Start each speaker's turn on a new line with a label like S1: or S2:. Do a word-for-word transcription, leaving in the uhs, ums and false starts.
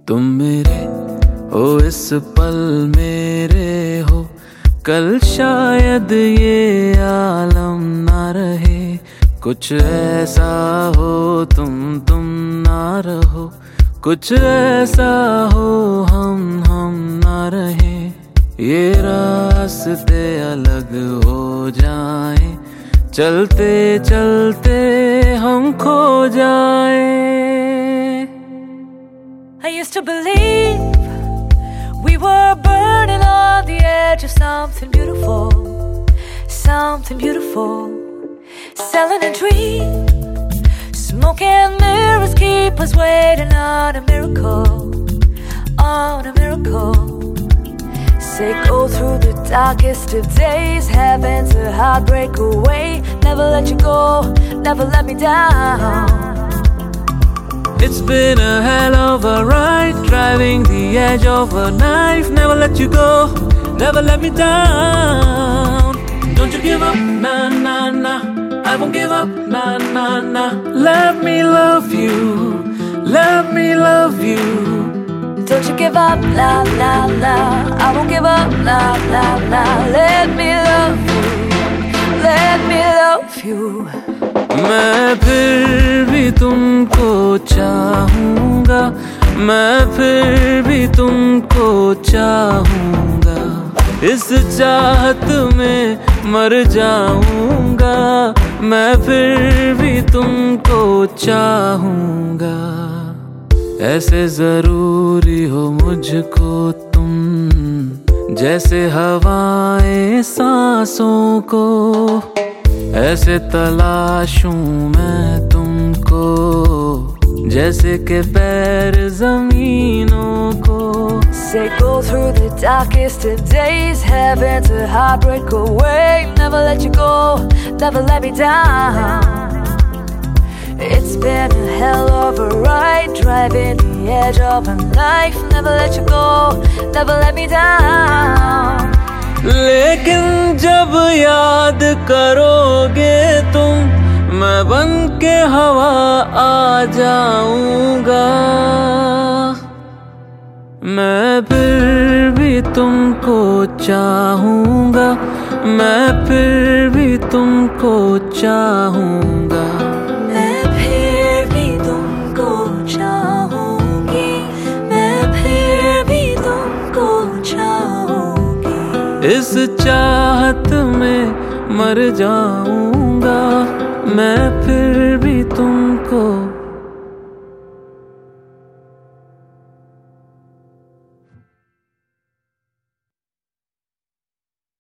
S1: तुम मेरे हो इस पल मेरे हो, कल शायद ये आलम ना रहे। कुछ ऐसा हो तुम तुम ना रहो, कुछ ऐसा हो हम हम ना रहे। ये रास्ते अलग हो जाएं, चलते चलते हम खो जाएं।
S2: I used to believe we were burning on the edge of something beautiful, something beautiful. Selling a dream, smoke and mirrors keep us waiting on a miracle, on a miracle. Say go through the darkest of days, heaven's a heartbreak away. Never let you go, never let me down.
S1: It's been a hell of a ride, driving the edge of a knife. Never let you go, never let me down. Don't you give up, nah, nah, nah. I won't give up, nah, nah, nah. Let me love you, let me love you.
S2: Don't you give up, la, la, la. I won't give up, la, la, la. Let me love you, let me love you.
S1: मैं फिर भी तुमको चाहूँगा, मैं फिर भी तुमको चाहूँगा। इस चाहत में मर जाऊँगा, मैं फिर भी तुमको चाहूँगा। ऐसे जरूरी हो मुझको तुम, जैसे हवाएं सांसों को। ऐसे तलाशूं मैं तुमको, जैसे के पैर जमीनों को।
S2: Say go through the darkest of days, heaven's a heartbreak away. Never let you go, never let me down. It's been a hell of a ride, driving the edge of a knife. Never let you go, never let me down.
S1: लेकिन जब याद करोगे तुम, मैं बन के हवा आ जाऊंगा। मैं फिर भी तुमको चाहूंगा, मैं फिर भी तुमको चाहूंगा।
S2: मैं फिर भी तुमको चाहूंगी, मैं फिर भी तुमको चाहूंगी।
S1: इस चाहत में मर जाऊंगा, मैं फिर भी तुम